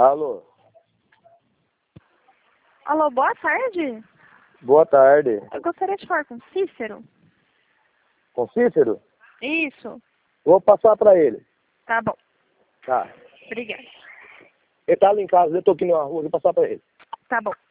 Alô? Alô, boa tarde. Boa tarde. Eu gostaria de falar com Cícero. Com Cícero? Isso. Vou passar pra ele. Tá bom. Tá. Obrigada. Ele tá ali em casa, eu tô aqui na rua, vou passar pra ele. Tá bom.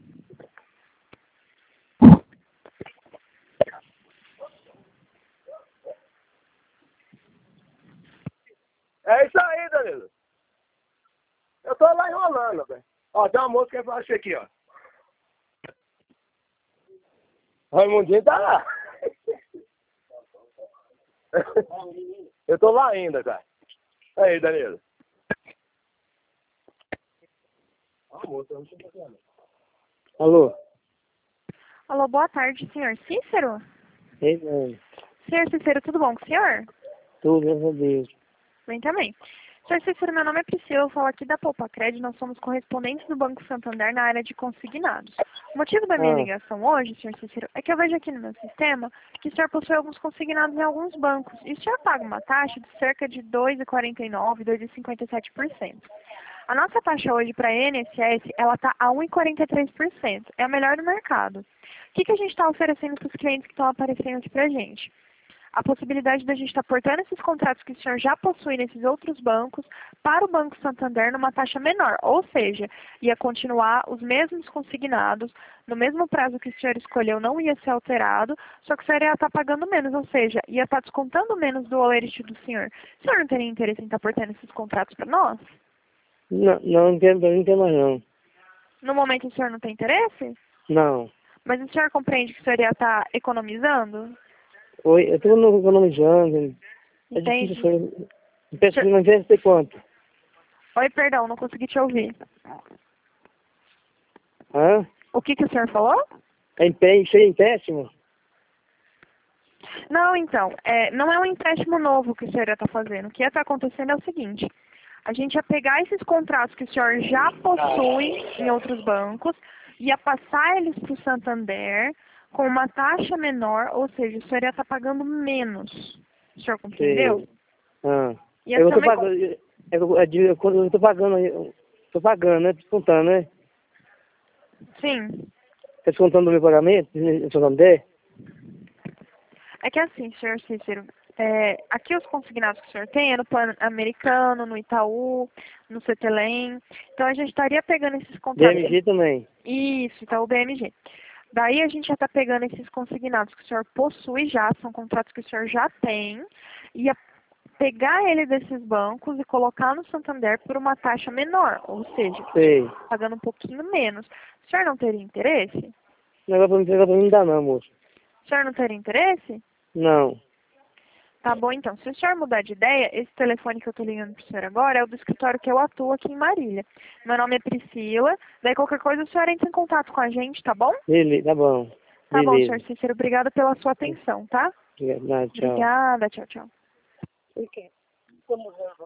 É isso aí, Danilo. Eu tô lá enrolando, velho. Ó, tem uma moça que eu achei aqui, ó. Raimundinho tá lá. Eu tô lá ainda, cara. Aí, Danilo. Alô? Alô, boa tarde, senhor Cícero? Ei, mano. Senhor Cícero, tudo bom com o senhor? Tudo, graças a Deus. Bem também. Senhor Cícero, meu nome é Priscila, eu falo aqui da Poupa Crédito, nós somos correspondentes do Banco Santander na área de consignados. O motivo da minha ligação hoje, senhor Cícero, é que eu vejo aqui no meu sistema que o senhor possui alguns consignados em alguns bancos e o senhor paga uma taxa de cerca de 2,49%, 2,57%. A nossa taxa hoje para a INSS, ela está a 1,43%, é a melhor do mercado. O que a gente está oferecendo para os clientes que estão aparecendo aqui para a gente? A possibilidade da gente estar portando esses contratos que o senhor já possui nesses outros bancos para o Banco Santander numa taxa menor, ou seja, ia continuar os mesmos consignados, no mesmo prazo que o senhor escolheu não ia ser alterado, só que o senhor ia estar pagando menos, ou seja, ia estar descontando menos do holerite do senhor. O senhor não teria interesse em estar portando esses contratos para nós? Não quero mais não. No momento o senhor não tem interesse? Não. Mas o senhor compreende que o senhor ia estar economizando? Oi, eu tô economizando. É Entende? difícil. Eu peço que não investe quanto? Oi, perdão, não consegui te ouvir. Hã? O que o senhor falou? Seria empréstimo? Não, então, não é um empréstimo novo que o senhor ia estar fazendo. O que ia estar acontecendo é o seguinte, a gente ia pegar esses contratos que o senhor já possui em outros bancos, ia passar eles para o Santander com uma taxa menor, ou seja, o senhor ia estar pagando menos. O senhor compreendeu? Ah. Ia Eu ser tô uma... pagando, eu tô pagando, né? Descontando, né? Sim. Tá descontando do meu pagamento, no Santander? É que assim, senhor Cícero, aqui os consignados que o senhor tem é no Plano Americano, no Itaú, no CTLM. Então a gente estaria pegando esses contratos. BMG também. Isso, Itaú BMG. Daí a gente já está pegando esses consignados que o senhor possui já, são contratos que o senhor já tem, e ia pegar ele desses bancos e colocar no Santander por uma taxa menor, ou seja, Sei. pagando um pouquinho menos. O senhor não teria interesse? Negócio pra mim não dá não, moço. O senhor não teria interesse? Não. Tá bom, então. Se o senhor mudar de ideia, esse telefone que eu tô ligando pro senhor agora é o do escritório que eu atuo aqui em Marília. Meu nome é Priscila. Daí qualquer coisa o senhor entra em contato com a gente, tá bom? Beleza, tá bom. Tá bom, Beleza. senhor Cícero. Obrigada pela sua atenção, tá? Obrigado, tchau. Obrigada. Tchau, tchau. Por quê?